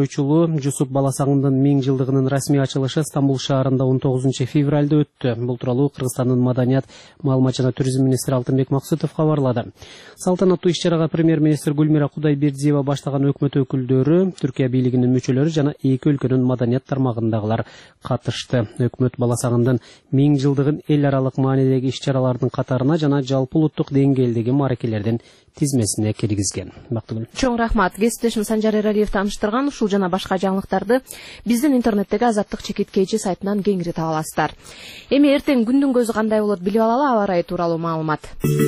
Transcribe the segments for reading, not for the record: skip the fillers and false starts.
ойчулу Жусуп Баласагындын 1000 жылдыгынын расмий ачылышы Стамбул шаарында 19 февралда өттү. Бул тууралуу Кыргызстандын маданият, маалымат жана туризм министри Алтынбек Максутов кабарлады. Салтанаттуу иш-чарага премьер-министр Гүлмира Кудайбердиева баштаган өкмөт өкүлдөрү, Түркия бийлигинин мүчөлөрү жана эки өлкөнүн маданият тармагындагылар катышты. Өкмөт Баласагындын 1000 жылдыгын эл аралык маанидеги иш-чаралардын катарына жана жалпы улуттук деңгээлдеги мааракелердин тизмесине киргизген. Чоң рахмат. Кесиптешим Санжар Эралиев тааныштырган ушул жана башка жаңылыктарды биздин интернеттеги Азаттык чекиткейчи сайтынан кеңири таба аласыздар. Эми эртең күндүн көзү кандай болот билип алалы, аба ырайы тууралуу маалымат.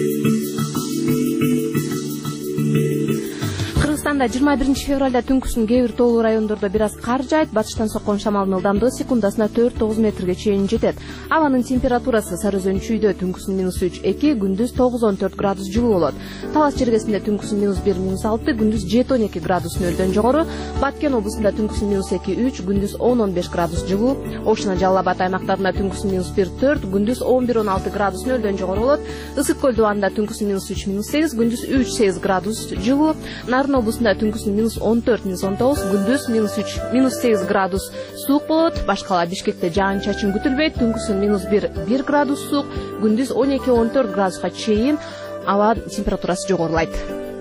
Кыргызстанда 21 февралда түнкүсүн кээ бир тоолуу райондордо бир аз кар жаайт. Батыштан соккон шамалдын ылдамдыгы секундасына 4-9 метрге чейин жетет. Абанын температурасы Сарыөзөн чүйдө түнкүсүн -3-2, күндүз 9-14 градус жылуу болот. Талас чергесинде түнкүсүн -1-6, күндүз 7-12 градус нөлдөн жогору. Баткен облусунда түнкүсүн -2-3, күндүз 10-15 градус жылуу. Ошуна Жалал Абад аймактарында түнкүсүн -1-4, күндүз 11-16 градус нөлдөн жогору болот. Ысык көл дубанында түнкүсүн -3-8, күндүз 3-8 градус жылуу. Нарын облусунда түнкүсүн -14-19, күндүз -3-8 градус суук болот. Башкала Бишкекте жаан-чачын күтүлбөйт. Түнкүсүн -1 градус суук, күндүз 12-14 градуска чейин аба температурасы жогорулайт.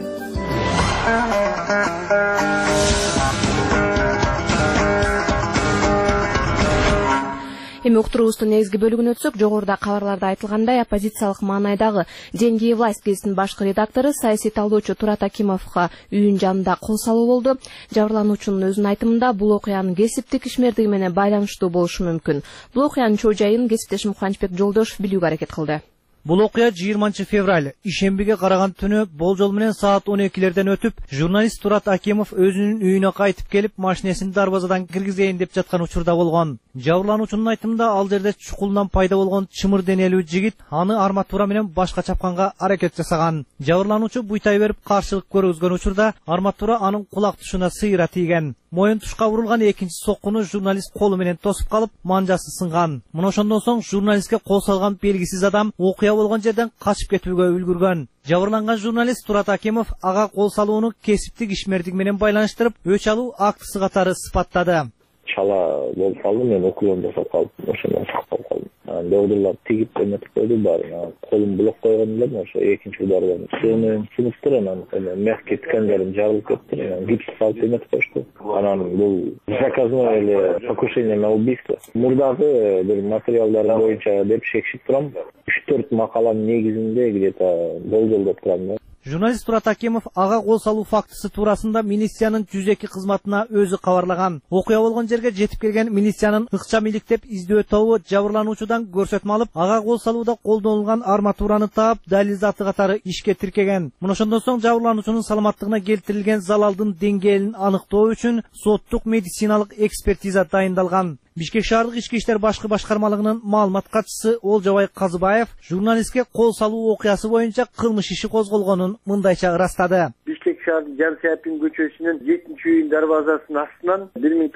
Эми уктуруубуздун негизги бөлүгүнө өтсөк, жогоруда кабарларда айтылгандай, оппозициялык маанайдагы «Деньги и власть» гезитинин башкы редактору, саясий талдоочу Турат Акимовго үйүнүн жанында кол салуу болду. Жабырлануучунун өзүнүн айтымында бул окуянын кесиптик ишмердиги менен байланыштуу болушу мүмкүн. Бул окуянын чоо жайын кесиптешим Кубанычбек Жолдошов билүүгө аракет кылды. Бул окуя 20 февраль ишембиге караган түнү болжол менен саат 12-лерден өтүп, журналист Турат Акимов өзүнүн үйүнө кайтып келип, машинесин дарбазадан киргизейин деп жаткан учурда болгон. Жабырлануучунун айтымында ал жерде чукулунан пайда болгон чымыр денелүү жигит аны арматура менен башка чапканга аракет жасаган. Жабырлануучу буйтай берип каршылык көргөзгөн учурда арматура анын кулак тушуна сыйра тийген. Моюн тушка урулган экинчи соккуну журналист колу менен тосуп калып, манжасы сынган. Мына ошондон соң журналистке кол салган белгисиз адам окуя болгон жерден качып кетүүгө үлгүргөн. Жабырланган журналист Турат Акимов ага кол салууну кесиптик ишмердик менен байланыштырып, өч алуу актысы катары сыпаттады. Чала болуп калды, мен укулум жасап калдым, ошондон сакталып калдым. Доодурлар тигип эметип койду баарын. Колум блок койгон элем, ошо экинчи удардан. Сөнүн сыныптыр, анан мягкий тканьдерим жарылып кетти, гипс салып эметип коюшту. Анан бул заказное эле покушение на убийство. Мурдагы бир материалдар боюнча деп шекшип турам. 3-4 макаланын негизинде где-то болжолдоп турам. Журналист Турат Акимов ага кол салуу фактысы туурасында милициянын 102 кызматына өзү кабарлаган. Окуя болгон жерге жетип келген милициянын ыкчам иликтеп издөө тобу жабырлануучудан көрсөтмө алып, ага кол салууда колдонулган арматураны таап, далил заты катары ишке тиркеген. Мына ошондон соң жабырлануучунун саламаттыгына келтирилген залалдын деңгээлин аныктоо үчүн соттук медициналык экспертиза дайындалган. Бишкек шаардык ички иштер башкы башкармалыгынын маалымат катчысы Олжобай Казыбаев журналистке кол салуу окуясы боюнча кылмыш иши козголгонун мындайча ырастады. Бишкек шаардын Жансяпин көчөсүнүн 7-үйүн дарбазасынын астынан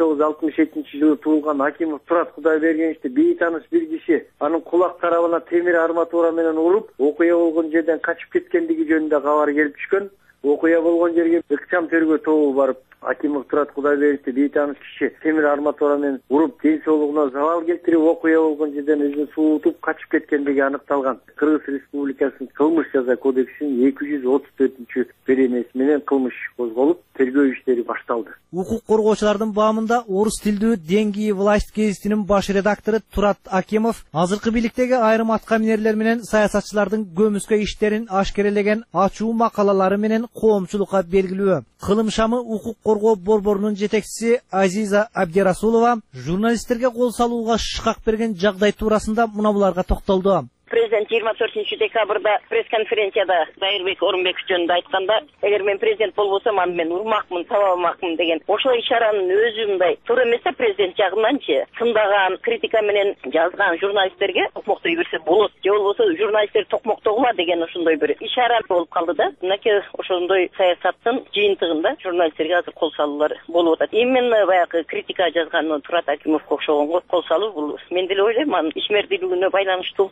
1967-жылы туулган Акимов Турат Кудайбергеновичти бейтаныш бир киши анын кулак тарабына темир арматура менен уруп, окуя болгон жерден качып кеткендиги жөнүндө кабар келип түшкөн. Окуя болгон жерге ыкчам тергөө тобу барып, Акимов Турат Кудайбергеновичти бейтаныш киши темир арматура менен уруп, ден соолугуна залал келтирип, окуя болгон жерден өзүн суутуп качып кеткендиги аныкталган. Кыргыз Республикасынын кылмыш жаза кодексинин 234-беренеси менен кылмыш козголуп, тергөө иштери башталды. Укук коргоочулардын баамында орус тилдүү «Деньги и власть» гезитинин баш редактору Турат Акимов азыркы бийликтеги айрым аткаминерлер менен саясатчылардын көмүскө иштерин ашкерелеген ачуу макалалары менен коомчулукка белгилүү. Кылым шамы укук коргоо борборунун жетекчиси Азиза Абдирасулова журналисттерге кол салууга шыкак берген жагдай туурасында мына буларга токтолду. Президент 24 декабрда пресс-конференцияда Дайырбек Орунбеков жөнүндө айтканда, эгер мен президент болбосом, аны мен урмакмын, табалмакмын деген. Ошол ишаранын өзү мындай туура эмес да, президент жагынанчы тындаган, критика менен жазган журналисттерге токмоктой берсе болот. Же болбосо журналисттер токмоктогула деген ошондой бир ишара болуп калды да. Мынакей ошондой саясаттын жыйынтыгында журналисттерге азыр кол салуулар болуп атат. Именно баягы критика жазган Турат Акимовго окшогонго кол салуу бул мен деле ойлойм, анын ишмердүүлүгүнө байланыштуу атайын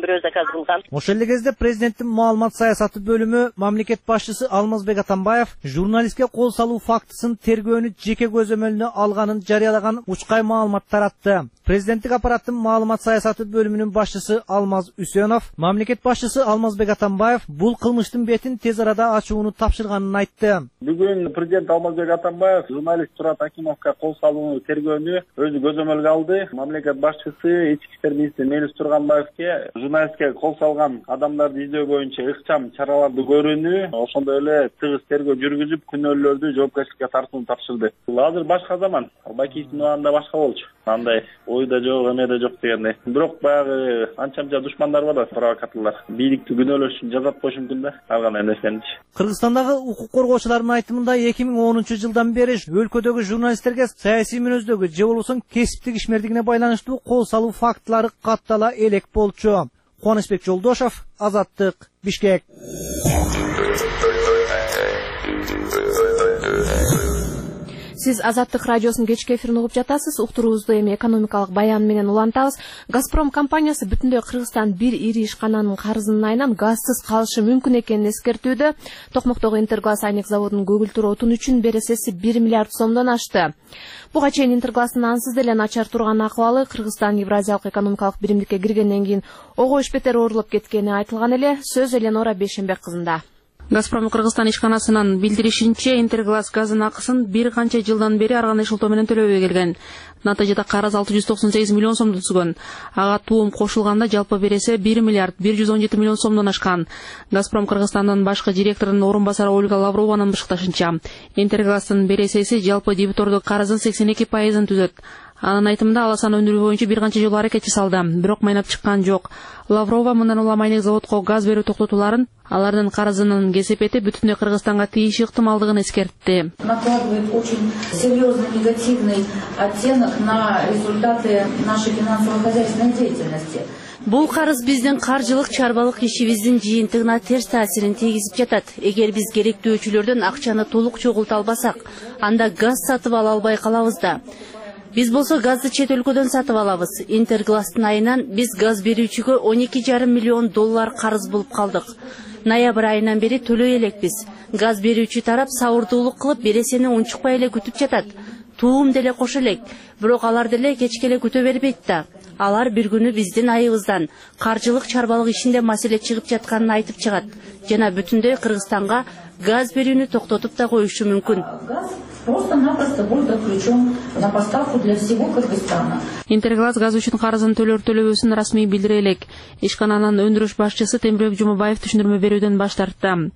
бирөө заказ кылган. Ошол эле кезде президенттин маалымат саясаты бөлүмү мамлекет башчысы Алмазбек Атамбаев журналистке кол салуу фактысын тергөөнү жеке көзөмөлүнө алганын жарыялаган учкай маалымат таратты. Президенттик аппараттын маалымат саясаты бөлүмүнүн башчысы Алмаз Үсөнов, мамлекет башчысы Алмазбек Атамбаев бул кылмыштын бетин тез арада ачууну тапшырганын айтты. Бүгүн президент Алмазбек Атамбаев журналист Турат Акимовго кол салууну тергөөнү өзү көзөмөлгө алды. Мамлекет башчысы ички иштер министри Мелис Турганбаевке журналистке кол салган адамдарды издөө боюнча ыкчам чараларды көрүүнү, ошондой эле тыгыз тергөө жүргүзүп, күнөөлүүлөрдү жоопкерчиликке тартууну тапшырды. Азыр башка заман, Бакиевдин убагында башка болчу. Андай ойда жок, эмеде жок дегендей. Бирок баягы анча-мынча душмандар бар да, провокаторлор. Бийликти күнөөлөш үчүн жазат коюшу мүмкүн да, ар кандай нерсеничи. Кыргызстандагы укук коргоочулардын айтымында 2010-жылдан бери өлкөдөгү журналисттерге саясий мүнөздөгү же болбосо кесиптик ишмердигине байланыштуу кол салуу фактылары каттала элек болчу. Кубанычбек Жолдошов, Азаттык, Бишкек. Сиз Азаттык радиосунун кечки эфирин угуп жатасыз. Уктуруубузду эми экономикалык баян менен улантабыз. Газпром компаниясы бүтүндөй Кыргызстан бир ири ишкананын карызынын айынан газсыз калышы мүмкүн экенин эскертүүдө. Токмоктогу Интерглаз айнек заводунун көгүлтүр отун үчүн бересеси 1 миллиард сомдон ашты. Буга чейин Интерглаздын ансыз деле начар турган акыбалы Кыргызстан Евразиялык экономикалык биримдикке киргенден кийин огош бетер оорулуп кеткени айтылган эле. Сөз Эленора Бейшенбек кызында. Газпром Кыргызстан ишканасынын билдиришинче, Интерглаз газынын акысын бир канча жылдан бери ар кандай шылтоо менен төлөбөй келген. Натыйжада карыз 698 миллион сомдон түзгөн. Ага туум кошулганда жалпы бересе 1 миллиард 117 миллион сомдон ашкан. Газпром Кыргызстандын башкы директорунун орун басары Ольга Лаврованын бышыкташынча, Интерглаздын бересеси жалпы дебитордук карыздын 82%-ын түзөт. Анын айтымында аласан өндүрүү боюнча бир канча жолу аракет жасалды, бирок майнап чыккан жок. Лаврова мындан улам айнек заводко газ берүү токтотуларын, алардын карызынын кесепети бүтүндөй Кыргызстанга тийиши ыктымалдыгын эскертти. Накладывает очень серьезный негативный оттенок на результаты нашей финансово-хозяйственной деятельности. Бул карыз биздин каржылык чарбалык ишибиздин жыйынтыгына терс таасирин тийгизип жатат. Эгер биз керектүүчүлөрдөн акчаны толук чогулта албасак, анда газ сатып ала албай калабыз да. Биз болсо газды чет өлкөдөн сатып алабыз. Интерглаздын айынан биз газ берүүчүгө 12,5 миллион доллар карыз болуп калдык. Ноябрь айынан бери төлөй элекпиз. Газ берүүчү тарап сабырдуулук кылып бересени унчукпай эле күтүп жатат. Туум деле кошо элек, бирок алар деле кечке эле күтө бербейт да. Алар бир күнү биздин айыбыздан каржылык чарбалык ишинде маселе чыгып жатканын айтып чыгат. Жана бүтүндөй Кыргызстанга газ берүүнү токтотуп да коюшу мүмкүн. Просто-напросто будет ключом на поставку для всего Кыргызстана. Интерглаз газ үчүн карызын төлөбөсүн расмий билдире элек. Ишкананын өндүрүш башчысы Темирбек Жумабаев түшүндүрмө берүүдөн баш тартты.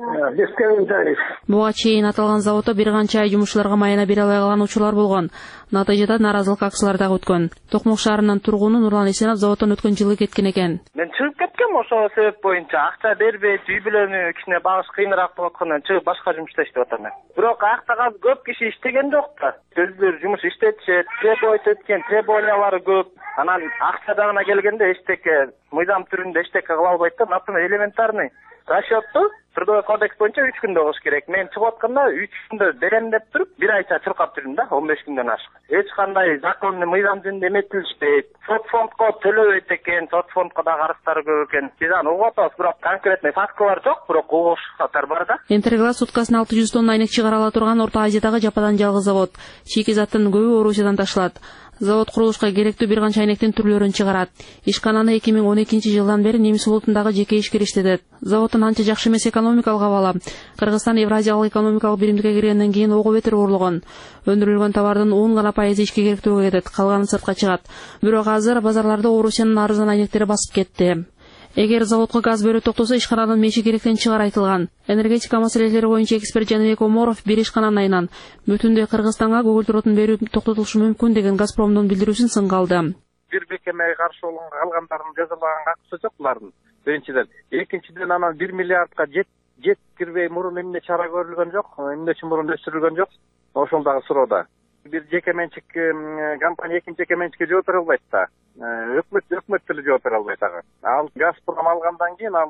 Буга чейин аталган заводдо бир канча жумушчуларга майына бере албай калган учурлар болгон. Натыйжада нааразылык акциялары дагы өткөн. Токмок шаарынын тургуну Нурлан Исенов заводдон өткөн жылы кеткен экен. Мен чыгып кеткем ошол себеп боюнча. Акча бербейт, үй бүлөнү кичине багыш кыйыныраак болуп аткандан чыгып башка жумушта иштеп атам мен. Бирок актагаз көп киши иштеген жок да. Өздөрү жумуш иштетишет, требовать эткен, требованиялары көп. Анан акча дагына келгенде эчтеке мыйзам түрүндө эчтеке кыла албайт да. Например, элементарный расчётту Трудовой кодекс боюнча 3 күндө кылыш керек. Мен чыгып атканда 3 күндө берем деп туруп, бир айча чуркап жүрдүм да, 15 күндөн ашык. Эч кандай законный мыйзам жүзүндө эметилишпейт. Сот фондко төлөбөйт экен, сот фондко да карыздары көп экен. Биз аны угуп атабыз, бирок конкретный фактылар жок, бирок угушаттар бар да. Интерглаз суткасына 600 тонна айнек чыгара ала турган Орто Азиядагы жападан жалгыз завод. Шикизаттын көбү Орусиядан ташылат. Завод курулушка керектүү бир канча айнектин түрлөрүн чыгарат. Ишкананы 2012-жылдан бери Немис улутундагы жеке ишкер иштетет. Заводдун анча жакшы эмес экономикалык абалы. Кыргызстан Евразиялык экономикалык биримдикке киргенден кийин ого бетер оорлогон. Өндүрүлгөн товардын 10% ишке керектүүгө кетет, калганы сыртка чыгат. Бирок азыр базарларда Орусиянын арзан айнектери басып кетти. Эгер заводко газ берүү токтосо, ишкананын меши керектен чыгар айтылган. Энергетика маселелери боюнча эксперт Жаныбек Оморов бир ишкананын айынан бүтүндөй Кыргызстанга көгүлтүр отун берүү токтотулушу мүмкүн деген Газпромдун билдирүүсүн сынга алды. Бир бекемеге каршы болгон калгандардын жазалаганга акысы жок булардын. Биринчиден, экинчиден анан 1 миллиардка жет кирбей мурун эмне чара көрүлгөн жок, эмне үчүн мурун өчүрүлгөн жок. Ошол дагы суроода. Бир жеке менчик компания экинчи жеке менчикке жооп бере албайт да. Өкмөт деле жооп бере албайт ага. Ал Газпром алгандан кийин ал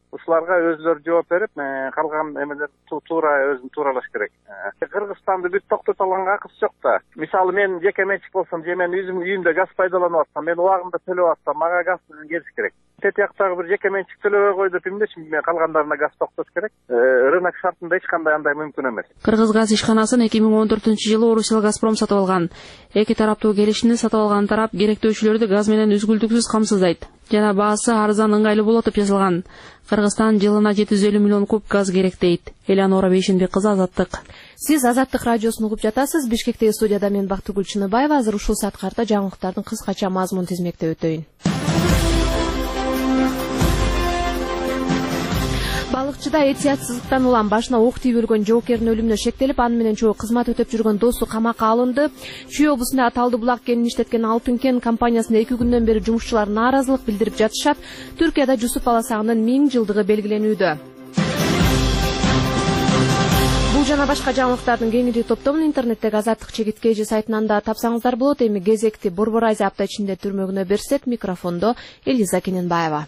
ушуларга өзүлөрү жооп берип, калган эмелер туура өзүн тууралаш керек. Кыргызстанды бүт токтото алганга акысы жок да. Мисалы мен жеке менчик болсом, же мен өзүм үйүмдө газ пайдаланып атсам, мен убагында төлөп атсам, мага газ келиш керек. Тетияктагы бир жеке менчик төлөбөй кой деп эмнечи мен калгандарына газ токтош керек. Рынок шартында эч кандай андай мүмкүн эмес. Кыргыз газ ишканасын 2014-жылы Орусия Газпром сатып алган. Эки тараптуу келишимди сатып алган тарап керектөөчүлөрдү газ менен үзгүлтүксүз камсыздайт. Жана баасы арзан, ыңгайлуу болот деп жазылган. Кыргызстан жылына 750 миллион куб газ керек дейт. Элеонора Бейшенбек кызы, Азаттык. Сиз Азаттык радиосун угуп жатасыз. Бишкектеги студияда мен Бактыгүл Чыныбаева. Азыр ушул саткарта жаңылыктардын кыскача мазмун тизмектеп өтөйүн. Балыкчыда этиятсыздыктан улам башына ок тийип өлгөн жоокердин өлүмүнө шектелип, аны менен чогуу кызмат өтөп жүргөн досу камакка алынды. Чүй облусунда Талды булак кенин иштеткен Алтын кен компаниясында 2 күндөн бери жумушчулар нааразылык билдирип жатышат. Түркияда Жусуп баласагынын 1000 жылдыгы белгиленүүдө. Бул жана башка жаңылыктардын кеңири топтомун интернеттеги Азаттык чегиткейжи сайтынан да тапсаңыздар болот. Эми кезекти Борбор Азия апта ичинде түрмөгүнө берсек, микрофондо Элиза Кененбаева.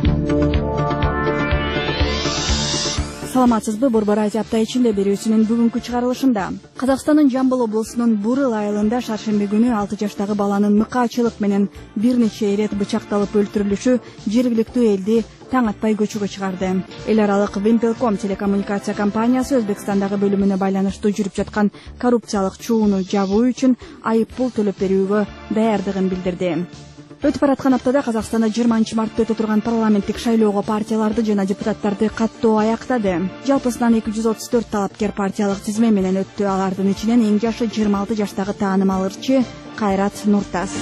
Саламатсызбы, Борбор Азия апта ичинде берүүсүнүн бүгүнкү чыгарылышында. Казакстандын Жамбыл облусунун Бурыл айылында шаршемби күнү 6 жаштагы баланын мыкаачылык менен бир нече ирет бычакталып өлтүрүлүшү жергиликтүү элди таң атпай көчөгө чыгарды. Эл аралык Вимпелком телекоммуникация компаниясы Өзбекстандагы бөлүмүнө байланыштуу жүрүп жаткан коррупциялык чууну жабуу үчүн айып пул төлөп берүүгө даярдыгын билдирди. Өтүп бараткан аптада Казакстанда 20 мартта өтө турган парламенттик шайлоого партияларды жана депутаттарды каттоо аяктады. Жалпысынан 234 талапкер партиялык тизме менен өттү. Алардын ичинен эң жашы 26 жаштагы таанымал ырчы Кайрат Нуртас.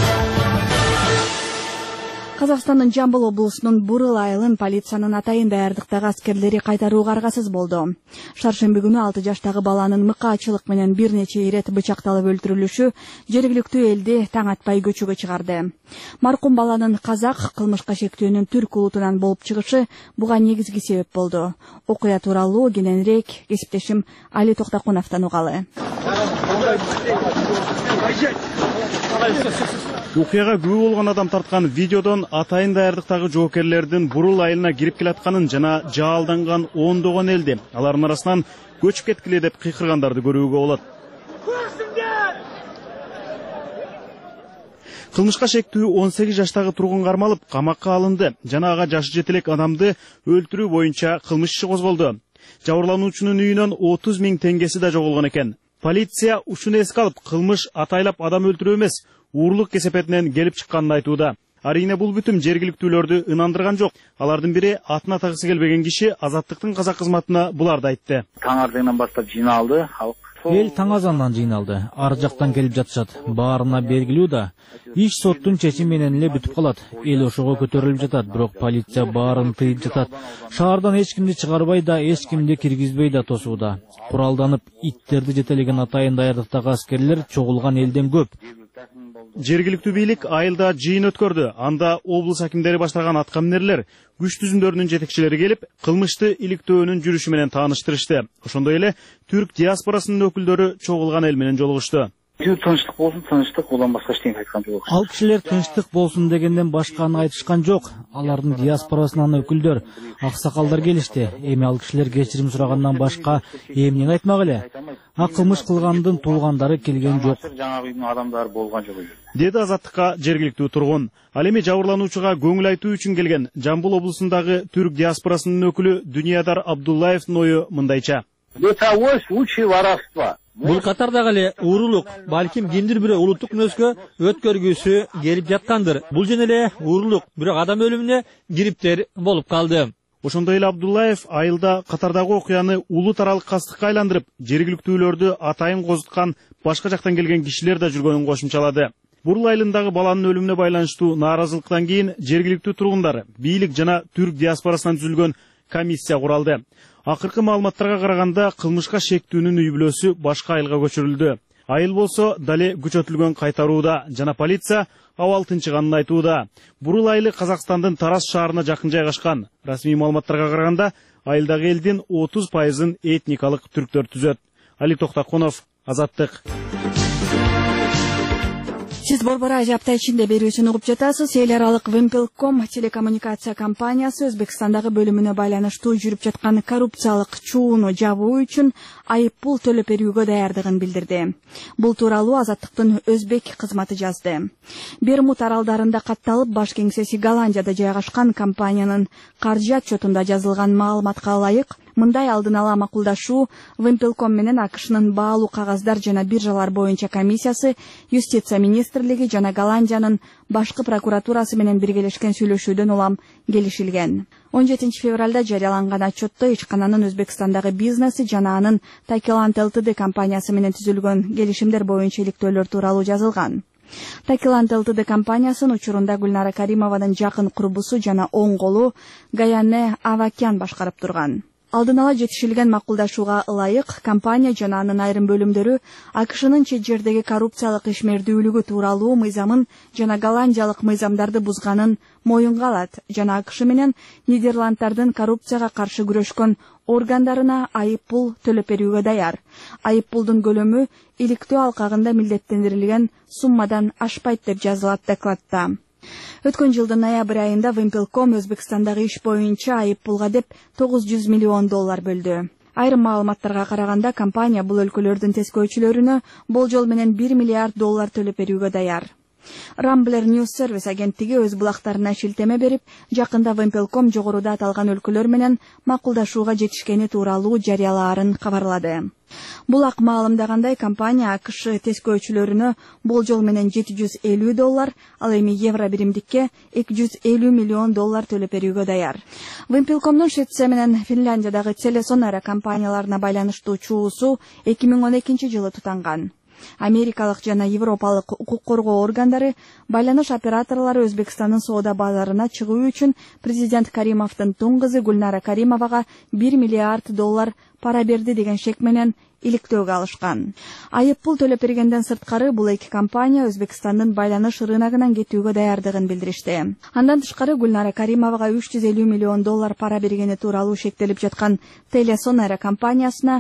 Казакстандын Жамбыл облусунун Бурыл айылын полициянын атайын даярдыктагы аскерлери кайтарууга аргасыз болду. Шаршемби күнү 6 жаштагы баланын мыкаачылык менен бир нече ирет бычакталып өлтүрүлүшү жергиликтүү элди таң атпай көчөгө чыгарды. Маркум баланын казак, кылмышка шектүүнүн түрк улутунан болуп чыгышы буга негизги себеп болду. Окуя тууралуу кененирээк кесиптешим Али Токтакуновдон угалы. Окуяга күбө болгон адам тарткан видеодон атайын даярдыктагы жоокерлердин Бурул айылына кирип келатканын жана жаалданган ондогон элди, алардын арасынан көчүп кеткиле деп кыйкыргандарды көрүүгө болот. Кылмышка шектүү 18 жаштагы тургун кармалып, камакка алынды. Жана ага жашы жете элек адамды өлтүрүү боюнча кылмыш иши козголду. Жабырлануучунун үйүнөн 30 000 теңгеси да жоголгон экен. Полиция ушуну эске алып, кылмыш атайлап адам өлтүрүү эмес, уурлук кесепетинен келип чыкканын айтууда. Арийне бул бүтүм жергиликтүүлөрдү ынандырган жок. Алардын бири атын атагысы келбеген киши Азаттыктын казак кызматына буларды айтты. Таң ардыгынан баштап жыйналды. Эл таң азандан жыйналды. Ар жактан келип жатышат. Баарына белгилүү да. Иш соттун чечими менен эле бүтүп калат. Эл ошого көтөрүлүп жатат, бирок полиция баарын тыйып жатат. Шаардан эч кимди чыгарбай да, эч кимди киргизбей да тосууда. Куралданып, иттерди жетелеген атайын даярдыктагы аскерлер чогулган элден көп. Жергиликтүү бийлик айылда жыйын өткөрдү. Анда облус акимдери баштаган аткаминерлер, күч түзүмдөрүнүн жетекчилери келип, кылмышты иликтөөнүн жүрүшү менен тааныштырышты. Ошондой эле түрк диаспорасынын өкүлдөрү чогулган эл менен жолугушту. Тынчтык болсун, тынчтык, улам башка эчтеке айткан жок. Ал кишилер тынчтык болсун дегенден башканы айтышкан жок. Алардын диаспорасынан өкүлдөр, аксакалдар келишти. Эми ал кишилер кечирим сурагандан башка эмнени айтмак эле? Кылмыш кылгандын туулгандары келген жок. Жаңа үйдүн адамдары болгон жок. Деди Азаттыкка жергиликтүү тургун. Ал эми жабырлануучуга көңүл айтуу үчүн келген Жамбыл облусундагы түрк диаспорасынын өкүлү Дүниядар Абдуллаевдин ою мындайча. Бытовой случай воровства. Бул катардагы эле уурулук, балким кимдир бирөө улуттук мүнөзгө өткөргүсү келип жаткандыр. Бул жөн эле уурулук, бирок адам өлүмүнө кириптер болуп калды. Ошондой эле Абдуллаев айылда катардагы окуяны улут аралык кастыкка айландырып, жергиликтүүлөрдү атайын козуткан башка жактан келген кишилер да жүргөнүн кошумчалады. Бурул айылындагы баланын өлүмүнө байланыштуу нааразылыктан кийин жергиликтүү тургундар, бийлик жана түрк диаспорасынан түзүлгөн комиссия куралды. Акыркы маалыматтарга караганда кылмышка шектүүнүн үй бүлөсү башка айылга көчүрүлдү. Айыл болсо дале күчөтүлгөн кайтарууда жана полиция абал тынчыганын айтууда. Бурул айылы Казакстандын Тарас шаарына жакын жайгашкан. Расмий маалыматтарга караганда айылдагы элдин 30% этникалык түрктөр түзөт. Али Токтакунов, Азаттык. Сиз Борбор Азия апта ичинде берүүсүн угуп жатасыз. Эл аралык Вимпелком телекоммуникация компаниясы Өзбекстандагы бөлүмүнө байланыштуу жүрүп жаткан коррупциялык чууну жабуу үчүн айып пул төлөп берүүгө даярдыгын билдирди. Бул тууралуу Азаттыктын өзбек кызматы жазды. Бермуд аралдарында катталып, баш кеңсеси Голландияда жайгашкан компаниянын каржы отчетунда жазылган маалыматка ылайык, мындай алдын ала макулдашуу Вимпелком менен АКШнын баалуу кагаздар жана биржалар боюнча комиссиясы, юстиция министрлиги жана Голландиянын башкы прокуратурасы менен биргелешкен сүйлөшүүдөн улам келишилген. 17 февралда жарыяланган отчетто ичкананын Өзбекстандагы бизнеси жана анын Такиланд ЛТД компаниясы менен түзүлгөн келишимдер боюнча иликтөөлөр тууралуу жазылган. Такиланд ЛТД компаниясынын учурунда Гүлнара Каримованын жакын курбусу жана оң колу Гаяне Авакян башкарып турган. Алдын ала жетишилген макулдашууга ылайык, компания жана анын айрым бөлүмдөрү АКШнын чет жердеги коррупциялык ишмердүүлүгү тууралуу мыйзамын жана голландиялык мыйзамдарды бузганын моюнга алат жана АКШ менен Нидерланддардын коррупцияга каршы күрөшкөн органдарына айып пул төлөп берүүгө даяр. Айып пулдун көлөмү иликтөө алкагында милдеттендирилген суммадан ашпайт деп жазылат докладта. Өткөн жылдын ноябрь айында Вимпелком Өзбекстандагы иш боюнча айып пулга деп $900 миллион бөлдү. Айрым маалыматтарга караганда компания бул өлкөлөрдүн тескөөчүлөрүнө болжол менен $1 миллиард төлөп берүүгө даяр. Rambler News Service агенттиги өз булактарына шилтеме берип, жакында Вимпелком жогоруда аталган өлкөлөр менен макулдашууга жетишкени тууралуу жарыялаарын кабарлады. Булак маалымдагандай, компания АКШ тескөөчүлөрүнө болжол менен $750, ал эми евро биримдикке $250 миллион төлөп берүүгө даяр. Вимпелкомдун Швеция менен Финляндиядагы Телесонара компанияларына байланыштуу чуусу 2012 жылы тутанган. Америкалык жана европалык укук коргоо органдары байланыш операторлору Өзбекстандын соода базарына чыгуу үчүн президент Каримовдун туң кызы Гүлнара Каримовага $1 миллиард пара берди деген шек менен иликтөөгө алышкан. Айып пул төлөп бергенден сырткары бул эки компания Өзбекстандын байланыш рыногунан кетүүгө даярдыгын билдиришти. Андан тышкары Гүлнара Каримовага $350 миллион пара бергени тууралуу шектелип жаткан Телесонара компаниясына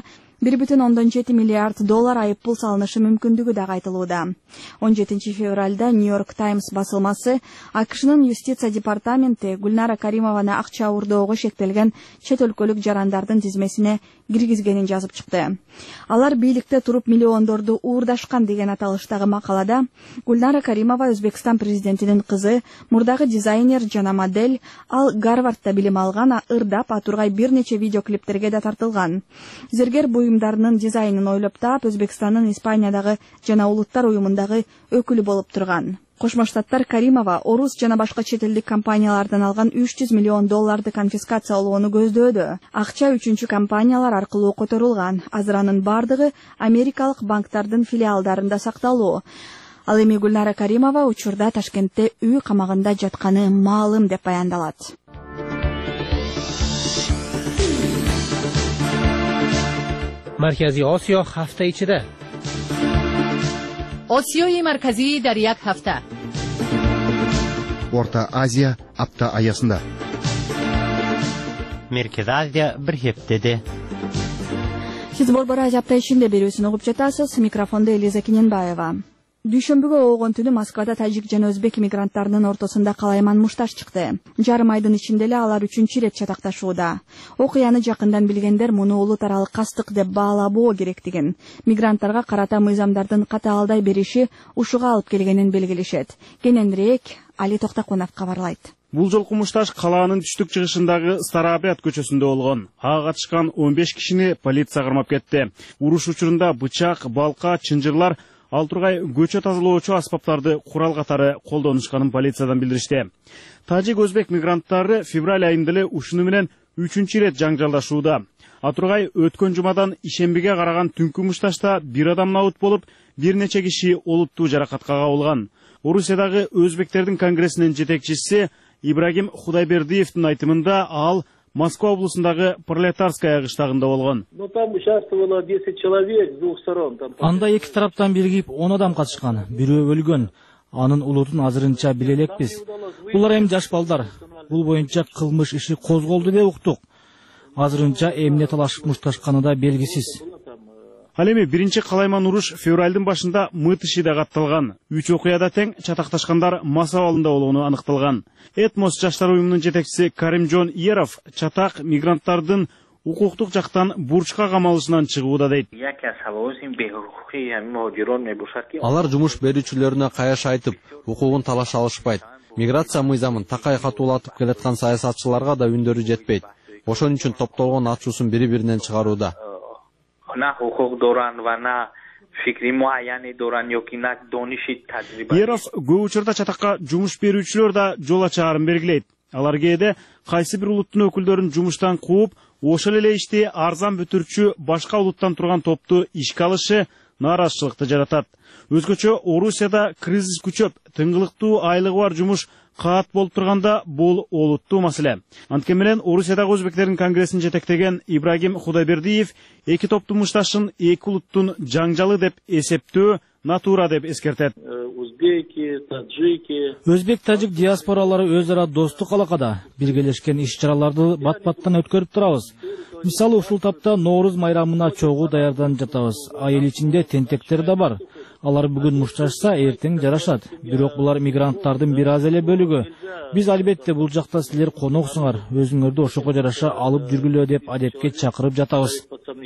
$1,7 миллиард айып пул салынышы мүмкүндүгү да айтылууда. 17 февралда Нью-Йорк Таймс басылмасы АКШнын юстиция департаменти Гүлнара Каримованы акча уурдоого шектелген чет өлкөлүк жарандардын тизмесине киргизгенин жазып чыкты. Алар бийликте туруп миллиондорду уурдашкан деген аталыштагы макалада Гүлнара Каримова Өзбекстан президентинин кызы, мурдагы дизайнер жана модель, ал Гарвардда билим алган, ырдап атургай бир нече видеоклиптерге да тартылган. Зергер буюмдарынын дизайнын ойлоп таап, Өзбекстандын Испаниядагы жана улуттар уюмундагы өкүлү болуп турган. Кошмо Штаттар Каримова орус жана башка чет элдик компаниялардан алган $300 миллион конфискациялоону көздөөдө. Акча үчүнчү компаниялар аркылуу которулган. Азыр анын бардыгы америкалык банктардын филиалдарында сакталуу. Ал эми Гүлнара Каримова учурда Ташкентте үй камагында жатканы маалым деп баяндалат. Markaziy Osiyo hafta ichida. Osiyoyi markaziy dar yak hafta. Orta Aziya hafta ayasında. Merkez Aziya bir haftada. Siz Борбор Азия апта ичинде берүүсүн угуп жатасыз. Микрофонда Элиза Киненбаева. Дүйшөмбүгө болгон Москвада тажик жана өзбек мигранттарынын ортосунда калайман мушташ чыкты. Жарым айдын ичинде эле алар 3-чү ирет чатакташууда. Окуяны жакындан билгендер муну улут аралык кастык деп баалабоо керектигин, мигранттарга карата мыйзамдардын катаалдай бериши ушуга алып келгенин белгилешет. Кененирээк Али Токтакунов кабарлайт. Бул жолку мушташ калаанын түштүк чыгышындагы Старабият көчөсүндө болгон. Ага катышкан 15 кишини полиция кармап кетти. Уруш учурунда бычак, балка, чынжырлар, ал тургай көчө тазалоочу аспаптарды курал катары колдонушканын полициядан билдиришти. Тажик өзбек мигранттары февраль айында эле ушуну менен 3-чү ирет жаңжалдашууда. Атургай өткөн жумадан ишембиге караган түнкү мушташта бир адам набыт болуп, бир нече киши олуттуу жаракатка кабылган. Орусиядагы өзбектердин конгрессинин жетекчиси Ибрагим Худайбердиевдин айтымында ал Москва облусундагы Пролетарская кыштагында болгон. Анда эки тараптан биригип 10 адам катышкан, бирөө өлгөн. Анын улутун азырынча биле элекпиз. Булар эми жаш балдар. Бул боюнча кылмыш иши козголду деп уктук. Азырынча эмне талашып мушташканы да белгисиз. Ал эми биринчи калайман уруш февралдын башында Мытышида катталган. 3 окуяда тең чатакташкандар мас абалында болгону аныкталган. Этмос жаштар уюмунун жетекчиси Каримжон Еров чатак мигранттардын укуктук жактан бурчка камалышынан чыгууда дейт. Алар жумуш берүүчүлөрүнө каяш айтып, укугун талаша алышпайт. Миграция мыйзамын такай катуулатып келаткан саясатчыларга да үндөрү жетпейт. Ошон үчүн топтолгон ачуусун бири-биринен чыгарууда. Еров көп учурда чатакка жумуш берүүчүлөр да жол ачаарын белгилейт. Алар кээде кайсы бир улуттун өкүлдөрүн жумуштан кууп, ошол эле ишти арзан бүтүрчү башка улуттан турган топту ишке алышы нааразычылыкты жаратат. Өзгөчө Орусияда кризис күчөп, тыңгылыктуу айлыгы бар жумуш каат болуп турганда бул олуттуу маселе. Анткени менен Орусиядагы өзбектердин конгрессин жетектеген Ибрагим Худайбердиев эки топтун мушташын эки улуттун жаңжалы деп эсептөө натура деп эскертет. Өзбек тажик диаспоралары өз ара достук алакада биргелешкен иш-чараларды бат-баттан өткөрүп турабыз. Мисалы ушул тапта Нооруз майрамына чогуу даярданып жатабыз. Айыл ичинде тентектер да бар. Алар бүгүн мушташса, эртең жарашат. Бирок булар мигранттардын бир аз эле бөлүгү. Биз албетте бул жакта силер коноксуңар, өзүңөрдү ошого жараша алып жүргүлө деп адепке чакырып жатабыз.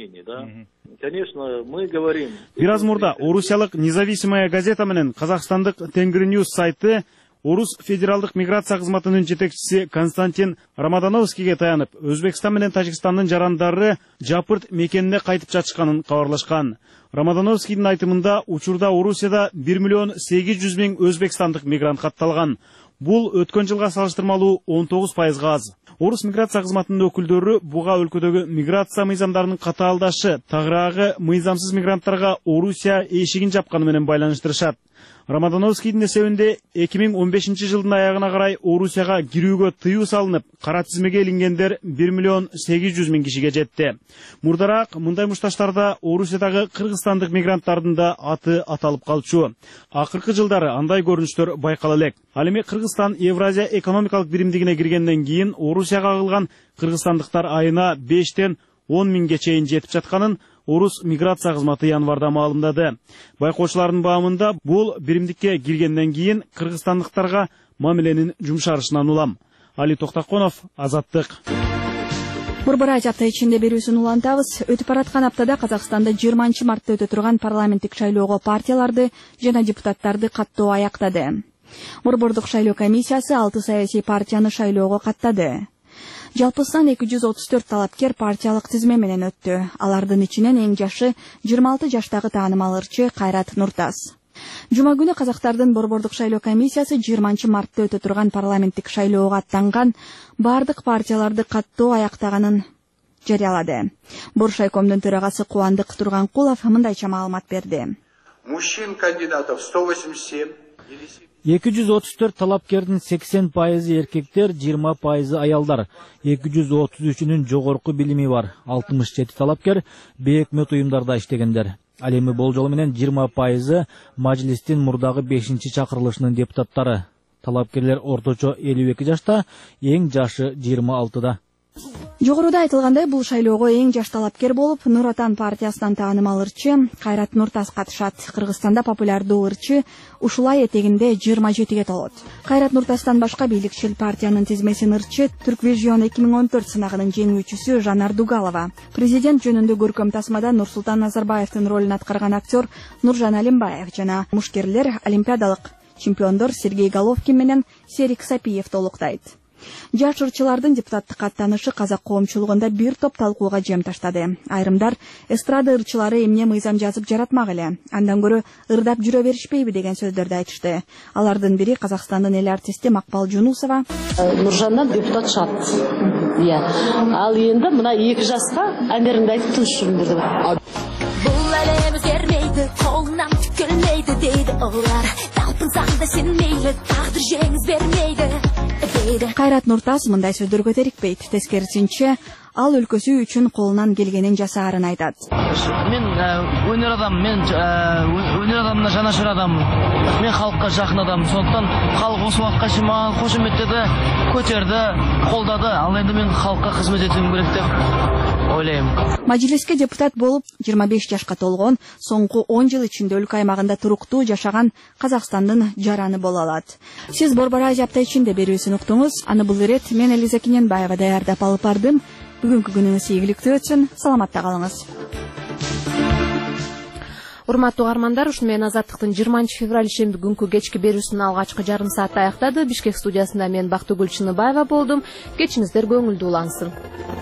Бир аз мурда орусиялык Независимая газета менен Казакстандык Тенгриньюз сайты Орус федералдык миграция кызматынын жетекчиси Константин Рамадановскийге таянып, Өзбекстан менен Тажикстандын жарандары жапырт мекенине кайтып жатышканын кабарлашкан. Рамадановскийдин айтымында учурда Орусияда 1.800.000 өзбекстандык мигрант катталган. Бул өткөн жылга салыштырмалуу 19%га аз. Орус миграция кызматынын өкүлдөрү буга өлкөдөгү миграция мыйзамдарынын катаалдашы, тагыраагы мыйзамсыз мигранттарга Орусия эшигин жапканы менен байланыштырышат. Рамадановскийдин эсебинде 2015 жылдын аягына карай Орусияга кирүүгө тыюу салынып, кара тизмеге илингендер 1.800.000 кишиге жетти. Мурдараак мындай мушташтарда Орусиядагы кыргызстандык мигранттардын да аты аталып калчу. Акыркы жылдары андай көрүнүштөр байкала элек. Ал эми Кыргызстан Евразия экономикалык биримдигине киргенден кийин Орусияга агылган кыргызстандыктар айына 5-тен 10.000ге чейин жетип жатканын Орус миграция кызматы январда маалымдады. Байкоочулардын баамында бул биримдикке киргенден кийин кыргызстандыктарга мамиленин жумшарышынан улам. Али Токтаконов, Азаттык. Борбор апта ичинде берүүсүн улантабыз. Өтүп бараткан аптада Казакстанда 20 мартта өтө турган парламенттик шайлоого партияларды жана депутаттарды каттоо аяктады. Борбордук шайлоо комиссиясы 6 саясий партияны шайлоого каттады. Жалпысынан 234 талапкер партиялык тизме менен өттү. Алардын ичинен эң жашы 26 жаштагы таанымал ырчы Кайрат Нуртас. Жума күнү казактардын борбордук шайлоо комиссиясы 20 мартта өтө турган парламенттик шайлоого аттанган бардык партияларды каттоо аяктаганын жарыялады. Боршайкомдун төрагасы Кубандык Турганкулов мындайча маалымат берди. Мужчин кандидатов 187. 234 талапкердин 80% эркектер, 20% аялдар. 233-үнүн жогорку билими бар. 67 талапкер бейөкмөт уюмдарда иштегендер. Ал эми болжол менен 20% мажлистин мурдагы 5-чакырылышынын депутаттары. Талапкерлер орточо 52 жашта, эң жашы 26да. Жогоруда айтылгандай, бул шайлоого эң жаш талапкер болуп, Нур Отан партиясынан таанымал ырчы Кайрат Нуртас катышат. Кыргызстанда популярдуу ырчы ушулай этегинде 27ге толот. Кайрат Нуртастан башка бийликчил партиянын тизмесин ырчы Turkvision 2014 сынагынын жеңүүчүсү Жанар Дугалова. Президент жөнүндө көркөм тасмада Нурсултан Назарбаевдин ролун аткарган актер Нуржан Алимбаев жана мушкерлер олимпиадалык чемпиондор Сергей Головкин менен Серик Сапиев толуктайт. Жаш ырчылардын депутаттыкка аттанышы казак коомчулугунда бир топ талкууга жем таштады. Айрымдар эстрада ырчылары эмне мыйзам жазып жаратмак эле, андан көрө ырдап жүрө беришпейби деген сөздөрдү айтышты. Алардын бири Казакстандын эл артисти Макпал Жунусова. Нуржандан депутат шат. Ал енді мына 2 жасқа әндеріңді айтып тыныштырыңдар деп. Бұл әлем өзгермейді, қолынан келмейді дейді олар. Талпынсаң да сен мейлі, тағдыр жеңіс бермейді дейді. Кайрат Нуртас мындай сөздөргө терикпейт. Тескерисинче, ал өлкөсү үчүн колунан келгенин жасаарын айтат. Мен өнер адамына жанашыр адаммын. Мен халыкка жакын адаммын. Сондықтан халық осы уақытқа шейин маған кошеметтеді, көтерді, колдады. Ал енді мен халыкка кызмет этүүм керек деп ойлойм. Мажлиске депутат болуп 25 жашка толгон, соңку 10 жыл ичинде өлкө аймагында туруктуу жашаган Казакстандын жараны боло алат. Сиз Борбор Азия апта ичинде берүүсүн уктуңуз. Аны бул ирет мен Элиза Кененбаева даярдап алып бардым. Бүгүнкү күнүңүз ийгиликтүү өтсүн. Саламатта калыңыз. Урматтуу угармандар, ушу менен Азаттыктын 20 февраль ишемби күнкү кечки берүүсүнүн алгачкы жарым сааты аяктады. Бишкек студиясында мен Бактыгүл Чыныбаева болдум. Кечиңиздер көңүлдүү улансын.